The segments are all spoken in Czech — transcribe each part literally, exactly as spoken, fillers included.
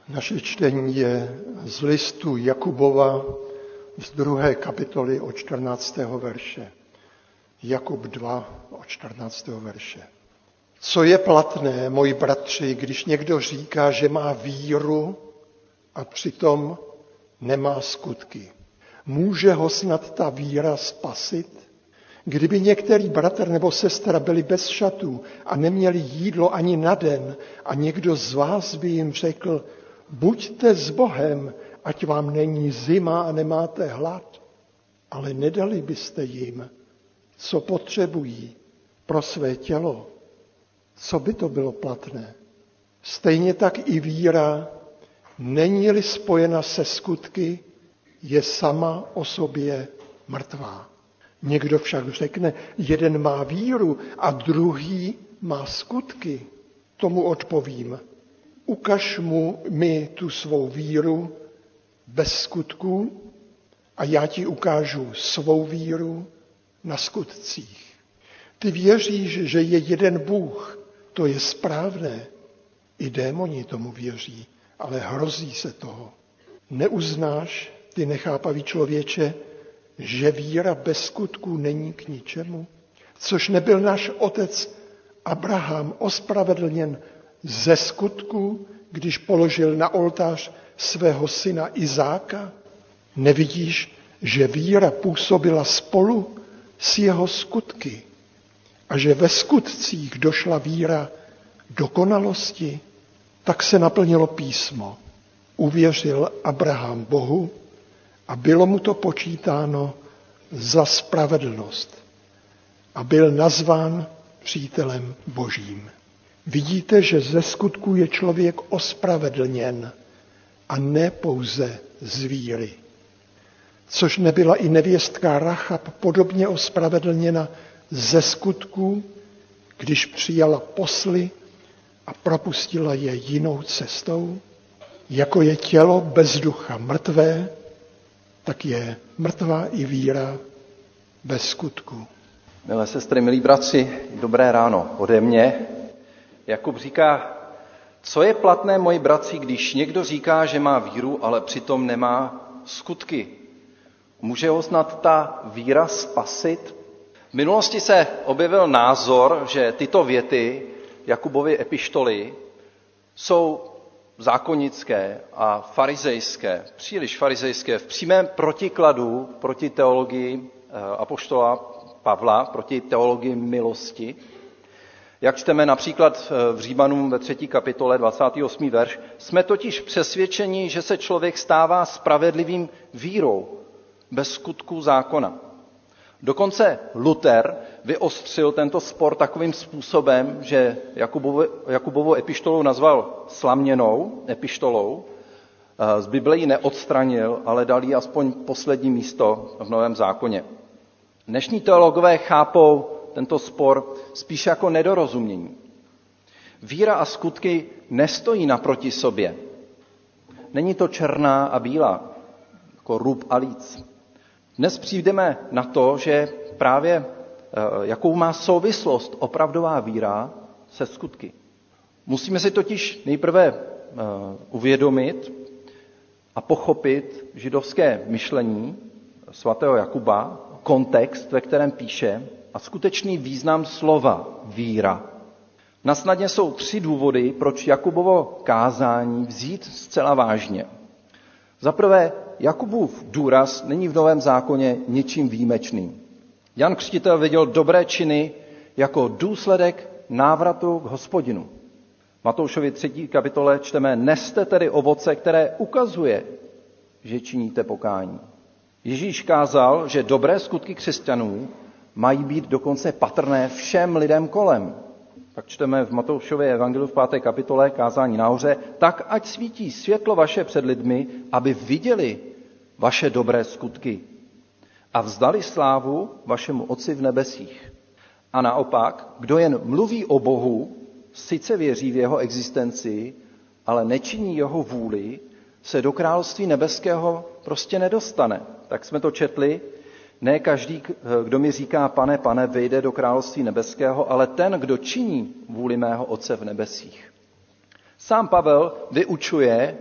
Naše čtení je z listu Jakubova z druhé kapitoly od čtrnáctého verše. Jakub dva od čtrnáctého verše. Co je platné, moji bratři, když někdo říká, že má víru a přitom nemá skutky? Může ho snad ta víra spasit? Kdyby některý bratr nebo sestra byli bez šatů a neměli jídlo ani na den a někdo z vás by jim řekl, buďte s Bohem, ať vám není zima a nemáte hlad, ale nedali byste jim, co potřebují pro své tělo, co by to bylo platné? Stejně tak i víra, není-li spojena se skutky, je sama o sobě mrtvá. Někdo však řekne, jeden má víru a druhý má skutky. Tomu odpovím, ukaž mu mi tu svou víru bez skutků a já ti ukážu svou víru na skutcích. Ty věříš, že je jeden Bůh, to je správné. I démoni tomu věří, ale hrozí se toho. Neuznáš, ty nechápavý člověče, že víra bez skutků není k ničemu? Což nebyl náš otec Abraham ospravedlněn ze skutků, když položil na oltář svého syna Izáka? Nevidíš, že víra působila spolu s jeho skutky a že ve skutcích došla víra dokonalosti? Tak se naplnilo písmo. Uvěřil Abraham Bohu a bylo mu to počítáno za spravedlnost a byl nazván přítelem Božím. Vidíte, že ze skutků je člověk ospravedlněn a ne pouze z víry. Což nebyla i nevěstka Rachab podobně ospravedlněna ze skutků, když přijala posly a propustila je jinou cestou? Jako je tělo bez ducha mrtvé, tak je mrtvá i víra bez skutku. Milé sestry, milí bratři, dobré ráno ode mě. Jakub říká, co je platné, moji bratři, když někdo říká, že má víru, ale přitom nemá skutky? Může ho snad ta víra spasit? V minulosti se objevil názor, že tyto věty Jakubovy epištoly jsou zákonické a farizejské, příliš farizejské, v přímém protikladu proti teologii apoštola Pavla, proti teologii milosti. Jak čteme například v Římanům ve třetí kapitole dvacátý osmý verš, jsme totiž přesvědčeni, že se člověk stává spravedlivým vírou bez skutků zákona. Dokonce Luther vyostřil tento spor takovým způsobem, že Jakubovu, Jakubovu epištolu nazval slaměnou epištolou, z Bible ji neodstranil, ale dal jí aspoň poslední místo v Novém zákoně. Dnešní teologové chápou tento spor spíš jako nedorozumění. Víra a skutky nestojí naproti sobě. Není to černá a bílá, jako rub a líc. Dnes přijdeme na to, že právě jakou má souvislost opravdová víra se skutky. Musíme si totiž nejprve uvědomit a pochopit židovské myšlení svatého Jakuba, kontext, ve kterém píše, a skutečný význam slova víra. Nasnadně jsou tři důvody, proč Jakubovo kázání vzít zcela vážně. Za prvé, Jakubův důraz není v Novém zákoně ničím výjimečným. Jan Křtitel viděl dobré činy jako důsledek návratu k Hospodinu. V Matoušovi třetí kapitole čteme, neste tedy ovoce, které ukazuje, že činíte pokání. Ježíš kázal, že dobré skutky křesťanů mají být dokonce patrné všem lidem kolem. Tak čteme v Matoušově evangeliu v páté kapitole kázání nahoře, tak ať svítí světlo vaše před lidmi, aby viděli vaše dobré skutky a vzdali slávu vašemu Otci v nebesích. A naopak, kdo jen mluví o Bohu, sice věří v jeho existenci, ale nečiní jeho vůli, se do království nebeského prostě nedostane. Tak jsme to četli. Ne každý, kdo mi říká, pane, pane, vejde do království nebeského, ale ten, kdo činí vůli mého Otce v nebesích. Sám Pavel vyučuje,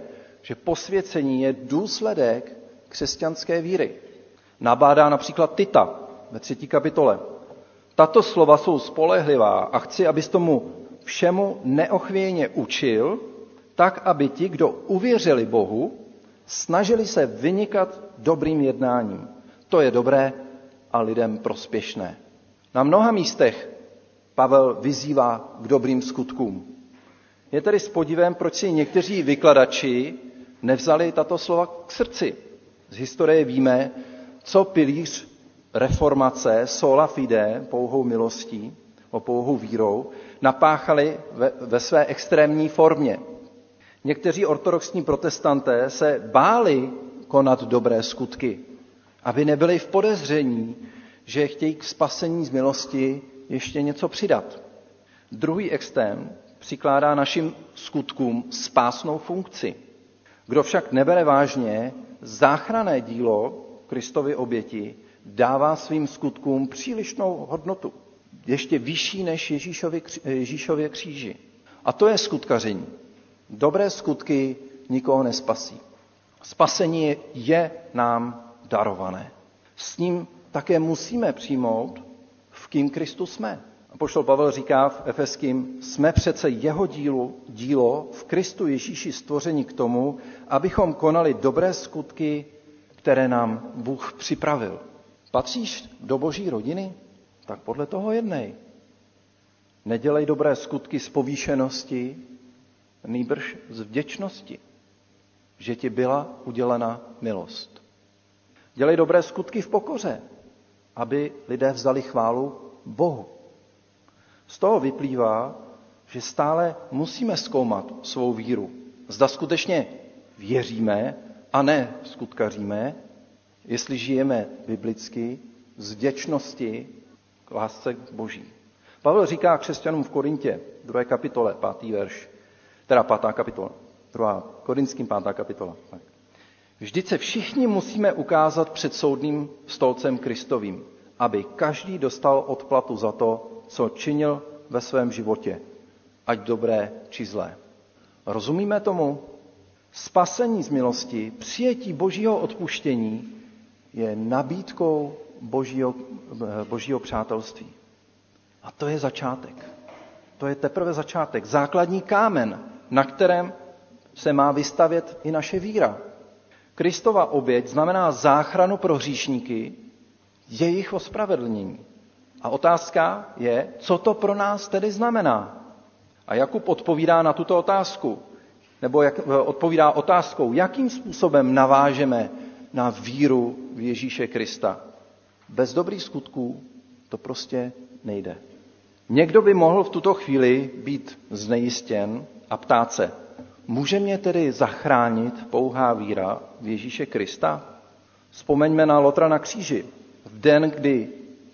že posvěcení je důsledek křesťanské víry. Nabádá například Tita ve třetí kapitole. Tato slova jsou spolehlivá a chci, abys tomu všemu neochvějně učil, tak, aby ti, kdo uvěřili Bohu, snažili se vynikat dobrým jednáním. To je dobré a lidem prospěšné. Na mnoha místech Pavel vyzývá k dobrým skutkům. Je tedy s podivem, proč si někteří vykladači nevzali tato slova k srdci. Z historie víme, co pilíř reformace, sola fide, pouhou milostí, o pouhou vírou, napáchali ve, ve své extrémní formě. Někteří ortodoxní protestanté se báli konat dobré skutky, aby nebyli v podezření, že chtějí k spasení z milosti ještě něco přidat. Druhý extrém přikládá našim skutkům spásnou funkci. Kdo však nebere vážně záchranné dílo Kristovy oběti, dává svým skutkům přílišnou hodnotu, ještě vyšší než Ježíšově, Ježíšově kříži. A to je skutkaření. Dobré skutky nikoho nespasí. Spasení je nám darované. S ním také musíme přijmout, v kým Kristus jsme. Apoštol Pavel říká v Efeským, jsme přece jeho dílu, dílo v Kristu Ježíši stvoření k tomu, abychom konali dobré skutky, které nám Bůh připravil. Patříš do Boží rodiny? Tak podle toho jednej. Nedělej dobré skutky z povýšenosti, nýbrž z vděčnosti, že ti byla udělena milost. Dělej dobré skutky v pokoře, aby lidé vzdali chválu Bohu. Z toho vyplývá, že stále musíme zkoumat svou víru. Zda skutečně věříme a ne skutkaříme, jestli žijeme biblicky z vděčnosti k lásce k Boží. Pavel říká křesťanům v Korintě, druhé kapitole, pátý verš, teda pátá kapitola, druhá, Korinským pátá kapitola. Tak. Vždyť se všichni musíme ukázat před soudným stolcem Kristovým, aby každý dostal odplatu za to, co činil ve svém životě, ať dobré či zlé. Rozumíme tomu? Spasení z milosti, přijetí Božího odpuštění je nabídkou Božího, Božího přátelství. A to je začátek. To je teprve začátek, základní kámen, na kterém se má vystavět i naše víra. Kristova oběť znamená záchranu pro hříšníky, jejich ospravedlnění. A otázka je, co to pro nás tedy znamená. A Jakub odpovídá na tuto otázku, nebo jak, odpovídá otázkou, jakým způsobem navážeme na víru v Ježíše Krista. Bez dobrých skutků to prostě nejde. Někdo by mohl v tuto chvíli být znejistěn a ptát se, může mě tedy zachránit pouhá víra v Ježíše Krista? Vzpomeňme na Lotra na kříži. V den, kdy,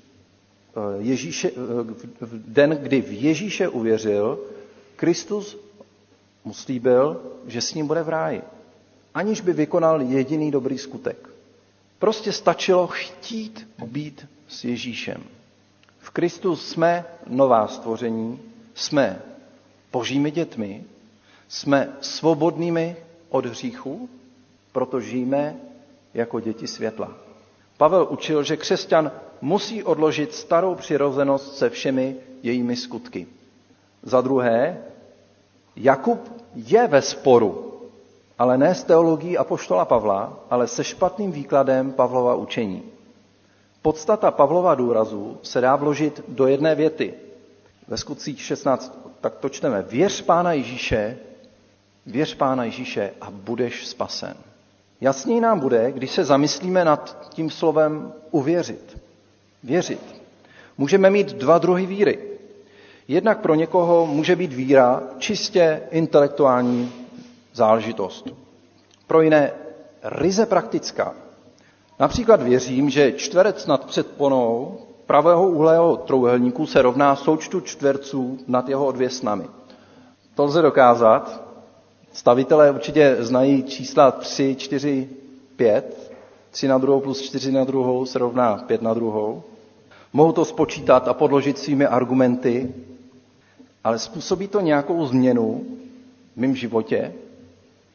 Ježíše, v den, kdy v Ježíše uvěřil, Kristus mu slíbil, že s ním bude v ráji, aniž by vykonal jediný dobrý skutek. Prostě stačilo chtít být s Ježíšem. V Kristu jsme nová stvoření, jsme Božími dětmi, jsme svobodnými od hříchu, proto žijeme jako děti světla. Pavel učil, že křesťan musí odložit starou přirozenost se všemi jejími skutky. Za druhé, Jakub je ve sporu, ale ne s teologií apoštola Pavla, ale se špatným výkladem Pavlova učení. Podstata Pavlova důrazu se dá vložit do jedné věty. Ve Skutcích šestnáct tak to čteme. Věř Pána Ježíše, věř Pána Ježíše a budeš spasen. Jasněji nám bude, když se zamyslíme nad tím slovem uvěřit. Věřit. Můžeme mít dva druhy víry. Jednak pro někoho může být víra čistě intelektuální záležitost. Pro jiné ryze praktická. Například věřím, že čtverec nad předponou pravého úhlého trojúhelníku se rovná součtu čtverců nad jeho odvěsnami. To lze dokázat. Stavitelé určitě znají čísla tři, čtyři, pět. tři na druhou plus čtyři na druhou se rovná pět na druhou. Mohou to spočítat a podložit svými argumenty, ale způsobí to nějakou změnu v mém životě?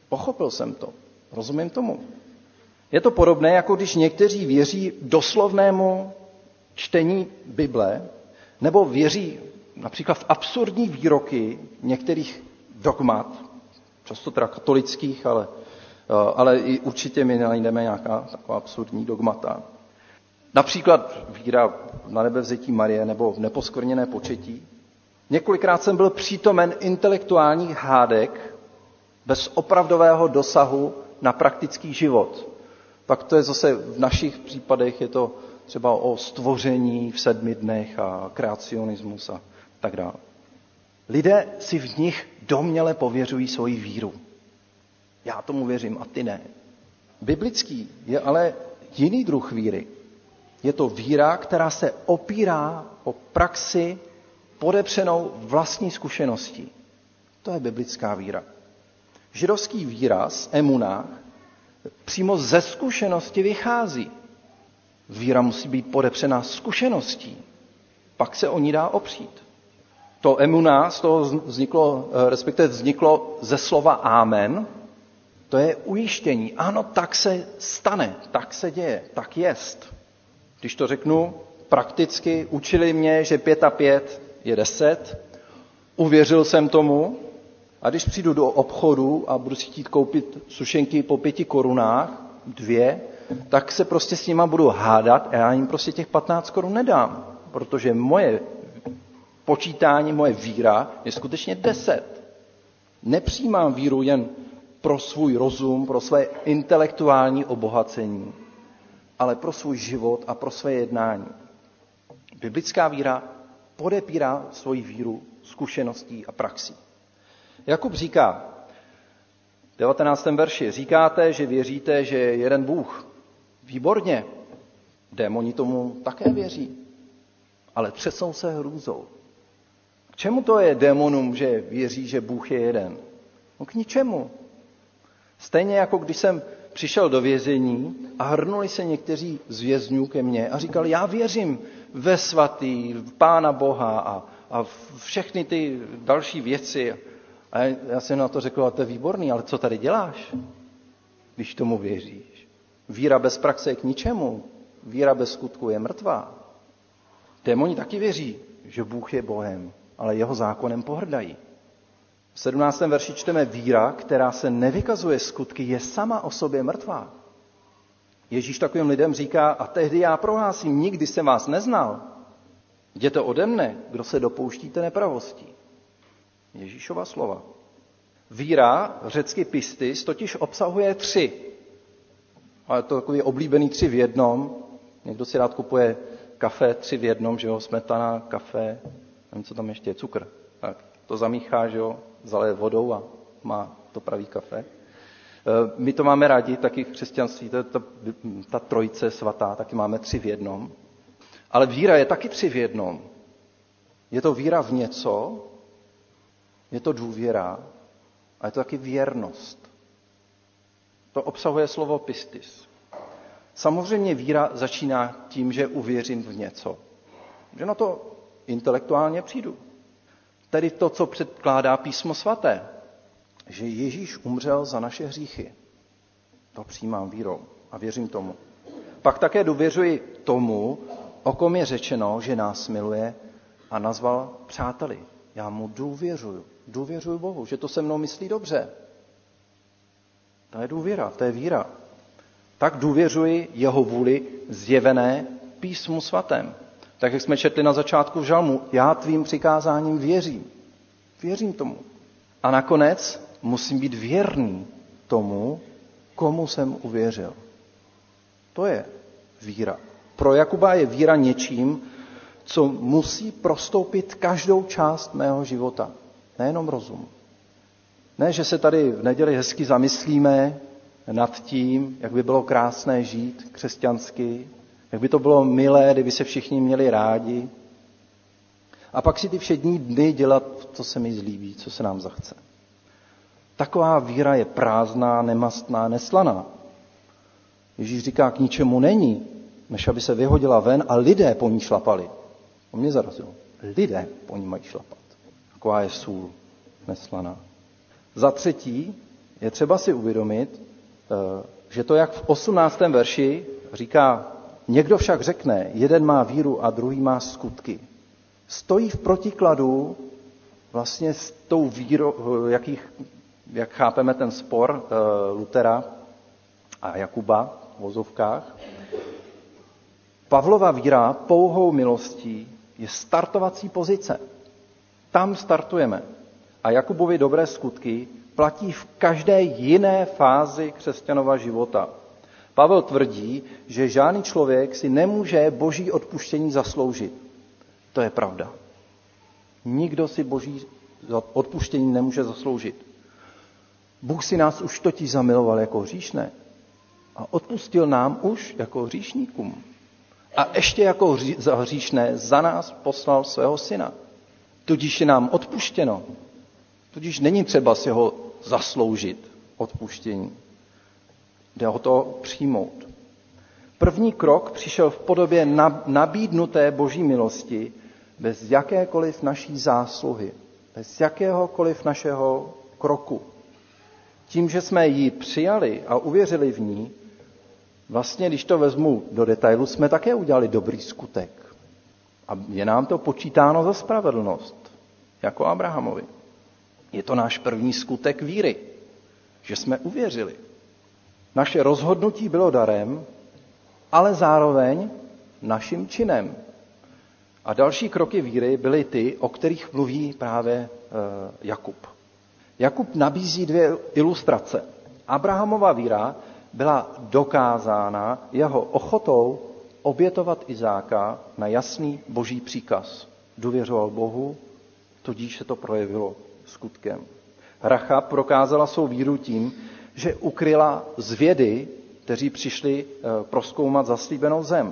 Pochopil jsem to. Rozumím tomu. Je to podobné, jako když někteří věří doslovnému čtení Bible, nebo věří například v absurdní výroky některých dogmat, často teda katolických, ale, ale i určitě my najdeme nějaká taková absurdní dogmata. Například víra na nebevzetí Marie nebo v neposkvrněné početí. Několikrát jsem byl přítomen intelektuálních hádek bez opravdového dosahu na praktický život. Pak to je zase v našich případech, je to třeba o stvoření v sedmi dnech a kreacionismus a tak dále. Lidé si v nich domněle pověřují svoji víru. Já tomu věřím a ty ne. Biblický je ale jiný druh víry. Je to víra, která se opírá o praxi podepřenou vlastní zkušeností. To je biblická víra. Židovský výraz emunách přímo ze zkušenosti vychází. Víra musí být podepřená zkušeností, pak se o ní dá opřít. To emuná z toho vzniklo, respektive vzniklo ze slova amen, to je ujištění. Ano, tak se stane, tak se děje, tak jest. Když to řeknu prakticky, učili mě, že pět a pět je deset, uvěřil jsem tomu a když přijdu do obchodu a budu si chtít koupit sušenky po pěti korunách, dvě, tak se prostě s nima budu hádat a já jim prostě těch patnáct korun nedám, protože moje počítání, moje víra je skutečně deset. Nepřijímám víru jen pro svůj rozum, pro své intelektuální obohacení, ale pro svůj život a pro své jednání. Biblická víra podepírá svoji víru zkušeností a praxí. Jakub říká v devatenáctém verši, říkáte, že věříte, že je jeden Bůh. Výborně. Démoni tomu také věří, ale třesou se hrůzou. K čemu to je démonům, že věří, že Bůh je jeden? No k ničemu. Stejně jako když jsem přišel do vězení a hrnuli se někteří z vězňů ke mně a říkali, já věřím ve svatý, v Pána Boha a, a všechny ty další věci. A já jsem na to řekl, a to je výborný, ale co tady děláš, když tomu věříš? Víra bez praxe je k ničemu. Víra bez skutku je mrtvá. Démoni taky věří, že Bůh je Bohem, ale jeho zákonem pohrdají. V sedmnáctém verši čteme, víra, která se nevykazuje skutky, je sama o sobě mrtvá. Ježíš takovým lidem říká, a tehdy já prohlásím, nikdy jsem vás neznal. Jděte ode mne, kdo se dopouštíte nepravostí. Ježíšova slova. Víra, řecky pistis, totiž obsahuje tři. A je to takový oblíbený tři v jednom. Někdo si rád kupuje kafe tři v jednom, že jo, smetana, kafe, nevím, co tam ještě je, cukr. Tak to zamíchá, že jo, zaleje vodou a má to pravý kafe. My to máme rádi, taky v křesťanství, to je ta, ta trojice svatá, taky máme tři v jednom. Ale víra je taky tři v jednom. Je to víra v něco, je to důvěra a je to taky věrnost. To obsahuje slovo pistis. Samozřejmě víra začíná tím, že uvěřím v něco. Že na to intelektuálně přijdu. Tedy to, co předkládá Písmo svaté. Že Ježíš umřel za naše hříchy. To přijímám vírou a věřím tomu. Pak také důvěřuji tomu, o kom je řečeno, že nás miluje a nazval přáteli. Já mu důvěřuju. Důvěřuju Bohu, že to se mnou myslí dobře. To je důvěra, to je víra. Tak důvěřuji jeho vůli zjevené Písmu svatém. Tak, jak jsme četli na začátku v žalmu, já tvým přikázáním věřím. Věřím tomu. A nakonec musím být věrný tomu, komu jsem uvěřil. To je víra. Pro Jakuba je víra něčím, co musí prostoupit každou část mého života. Nejenom rozum. Ne, že se tady v neděli hezky zamyslíme nad tím, jak by bylo krásné žít křesťansky, jak by to bylo milé, kdyby se všichni měli rádi. A pak si ty všední dny dělat, co se mi zlíbí, co se nám zachce. Taková víra je prázdná, nemastná, neslaná. Ježíš říká, k ničemu není, než aby se vyhodila ven a lidé po ní šlapali. To mě zarazilo. Lidé po ní mají šlapat. Taková je sůl neslaná. Za třetí, Je třeba si uvědomit, že to, jak v osmnáctém verši říká, někdo však řekne, jeden má víru a druhý má skutky. Stojí v protikladu vlastně s tou vírou, jakých, jak chápeme ten spor Lutera a Jakuba v vozovkách. Pavlova víra pouhou milostí je startovací pozice. Tam startujeme. A Jakubovi dobré skutky platí v každé jiné fázi křesťanova života. Pavel tvrdí, že žádný člověk si nemůže boží odpuštění zasloužit. To je pravda. Nikdo si boží odpuštění nemůže zasloužit. Bůh si nás už totiž zamiloval jako hříšné a odpustil nám už jako hříšníkům. A ještě jako hříšné za nás poslal svého syna. Tudíž je nám odpuštěno. Tudíž není třeba si ho zasloužit odpuštění. Jde o to přijmout. První krok přišel v podobě nabídnuté boží milosti bez jakékoliv naší zásluhy, bez jakéhokoliv našeho kroku. Tím, že jsme ji přijali a uvěřili v ní, vlastně, když to vezmu do detailu, jsme také udělali dobrý skutek. A je nám to počítáno za spravedlnost, jako Abrahamovi. Je to náš první skutek víry, že jsme uvěřili. Naše rozhodnutí bylo darem, ale zároveň naším činem. A další kroky víry byly ty, o kterých mluví právě Jakub. Jakub nabízí dvě ilustrace. Abrahamova víra byla dokázána jeho ochotou obětovat Izáka na jasný boží příkaz. Důvěřoval Bohu, tudíž se to projevilo skutkem. Rachab prokázala svou víru tím, že ukryla zvědy, kteří přišli prozkoumat zaslíbenou zem.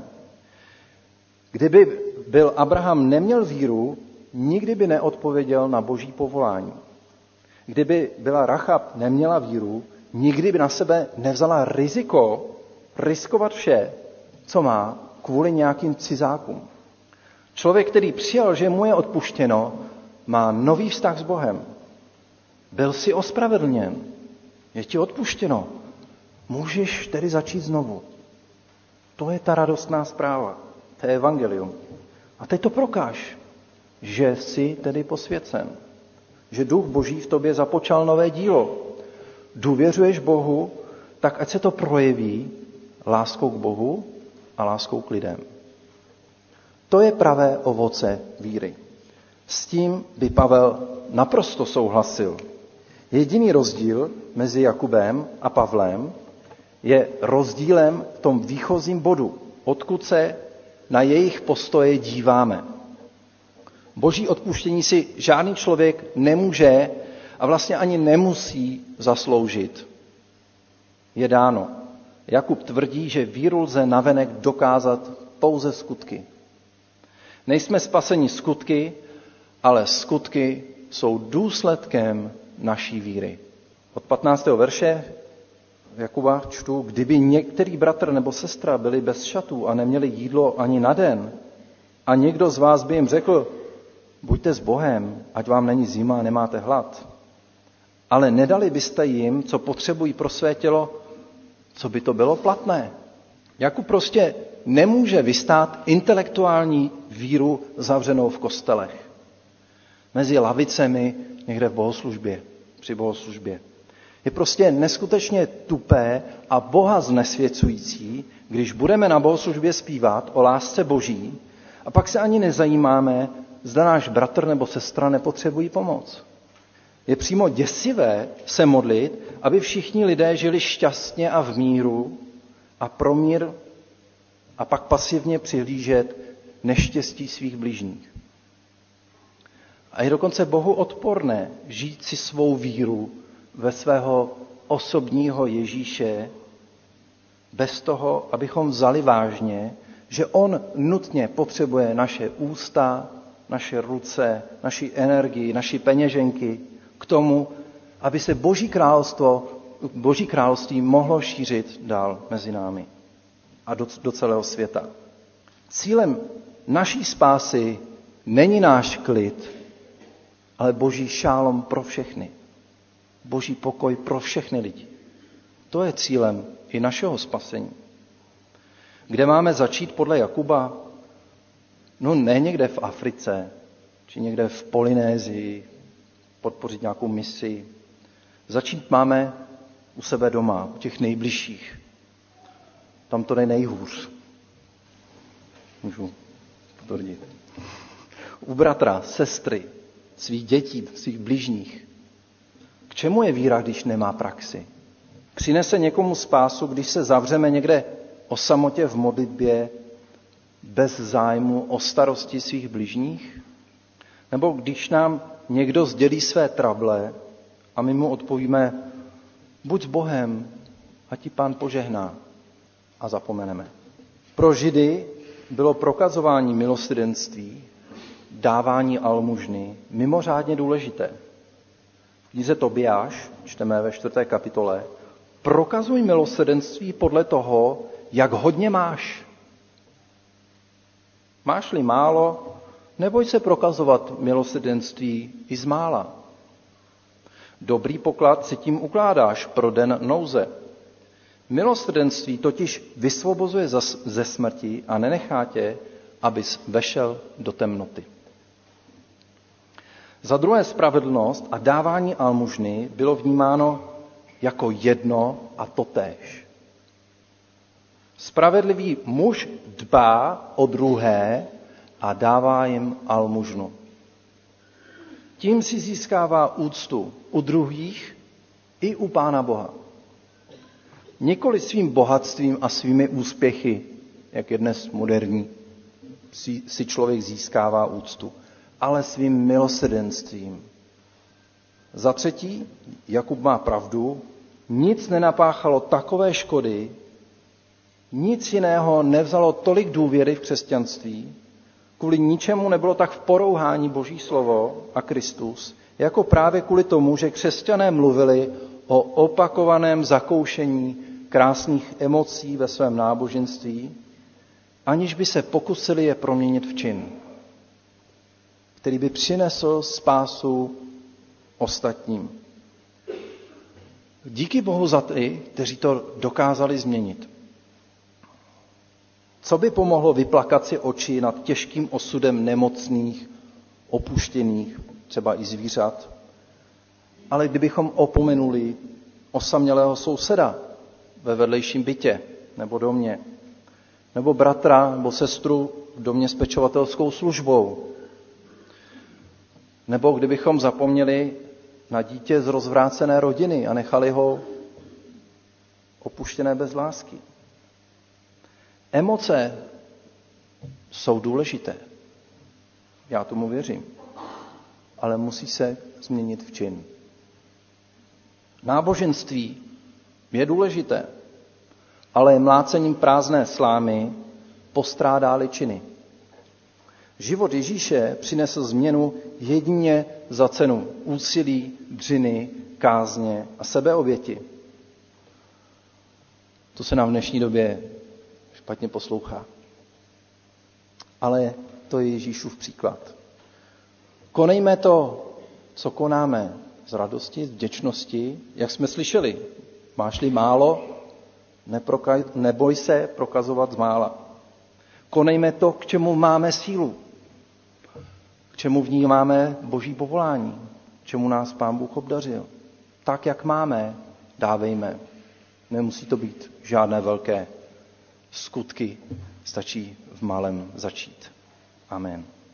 Kdyby byl Abraham neměl víru, nikdy by neodpověděl na boží povolání. Kdyby byla Rachab neměla víru, nikdy by na sebe nevzala riziko riskovat vše, co má, kvůli nějakým cizákům. Člověk, který přijal, že mu je odpuštěno, má nový vztah s Bohem. Byl si ospravedlněn. Je ti odpuštěno. Můžeš tedy začít znovu. To je ta radostná zpráva. To je evangelium. A teď to prokáž, že jsi tedy posvěcen. Že duch boží v tobě započal nové dílo. Důvěřuješ Bohu, tak ať se to projeví láskou k Bohu a láskou k lidem. To je pravé ovoce víry. S tím by Pavel naprosto souhlasil. Jediný rozdíl mezi Jakubem a Pavlem je rozdílem v tom výchozím bodu, odkud se na jejich postoje díváme. Boží odpuštění si žádný člověk nemůže a vlastně ani nemusí zasloužit. Je dáno. Jakub tvrdí, že víru lze navenek dokázat pouze skutky. Nejsme spaseni skutky, ale skutky jsou důsledkem naší víry. Od patnáctého verše Jakuba čtu, kdyby některý bratr nebo sestra byli bez šatů a neměli jídlo ani na den a někdo z vás by jim řekl, buďte s Bohem, ať vám není zima a nemáte hlad, ale nedali byste jim, co potřebují pro své tělo, co by to bylo platné. Jakub prostě nemůže vystát intelektuální víru zavřenou v kostelech. Mezi lavicemi někde v bohoslužbě, při bohoslužbě. Je prostě neskutečně tupé a Boha znesvěcující, když budeme na bohoslužbě zpívat o lásce Boží a pak se ani nezajímáme, zda náš bratr nebo sestra nepotřebují pomoc. Je přímo děsivé se modlit, aby všichni lidé žili šťastně a v míru a pro mír a pak pasivně přihlížet neštěstí svých bližních. A je dokonce Bohu odporné žít si svou víru ve svého osobního Ježíše bez toho, abychom vzali vážně, že on nutně potřebuje naše ústa, naše ruce, naši energii, naši peněženky k tomu, aby se Boží královstvo, Boží království mohlo šířit dál mezi námi a do, do celého světa. Cílem naší spásy není náš klid, ale Boží šálom pro všechny. Boží pokoj pro všechny lidi. To je cílem i našeho spasení. Kde máme začít podle Jakuba? No ne někde v Africe, či někde v Polynézii, podpořit nějakou misi. Začít máme u sebe doma, u těch nejbližších. Tam to jde nejhůř. Můžu potvrdit. U bratra, sestry, svých dětí, svých bližních. K čemu je víra, když nemá praxi? Přinese někomu spásu, když se zavřeme někde o samotě v modlitbě, bez zájmu o starosti svých bližních? Nebo když nám někdo sdělí své trable a my mu odpovíme, buď s Bohem, a ti Pán požehná, a zapomeneme. Pro Židy bylo prokazování milosrdenství, dávání almužny mimořádně důležité. V knize Tobiáš, čteme ve čtvrté kapitole, prokazuj milosrdenství podle toho, jak hodně máš. Máš-li málo, neboj se prokazovat milosrdenství i z mála. Dobrý poklad si tím ukládáš pro den nouze. Milosrdenství totiž vysvobozuje ze smrti a nenechá tě, abys vešel do temnoty. Za druhé, spravedlnost a dávání almužny bylo vnímáno jako jedno a totéž. Spravedlivý muž dbá o druhé a dává jim almužnu. Tím si získává úctu u druhých i u Pána Boha. Nikoli svým bohatstvím a svými úspěchy, jak je dnes moderní, si člověk získává úctu, ale svým milosrdenstvím. Za třetí, Jakub má pravdu, nic nenapáchalo takové škody, nic jiného nevzalo tolik důvěry v křesťanství, kvůli ničemu nebylo tak v porouhání Boží slovo a Kristus, jako právě kvůli tomu, že křesťané mluvili o opakovaném zakoušení krásných emocí ve svém náboženství, aniž by se pokusili je proměnit v čin, který by přinesl spásu ostatním. Díky Bohu za ty, kteří to dokázali změnit. Co by pomohlo vyplakat si oči nad těžkým osudem nemocných, opuštěných, třeba i zvířat, ale kdybychom opomenuli osamělého souseda ve vedlejším bytě nebo domě, nebo bratra nebo sestru v domě s pečovatelskou službou, nebo kdybychom zapomněli na dítě z rozvrácené rodiny a nechali ho opuštěné bez lásky. Emoce jsou důležité. Já tomu věřím. Ale musí se změnit v čin. Náboženství je důležité, ale mlácením prázdné slámy postrádá-li činy. Život Ježíše přinesl změnu jedině za cenu úsilí, dřiny, kázně a sebeoběti. To se nám v dnešní době špatně poslouchá. Ale to je Ježíšův příklad. Konejme to, co konáme, z radosti, z vděčnosti, jak jsme slyšeli. Máš-li málo, neproka- neboj se prokazovat z mála. Konejme to, k čemu máme sílu, k čemu vnímáme Boží povolání, k čemu nás Pán Bůh obdařil. Tak, jak máme, dávejme. Nemusí to být žádné velké skutky, stačí v malém začít. Amen.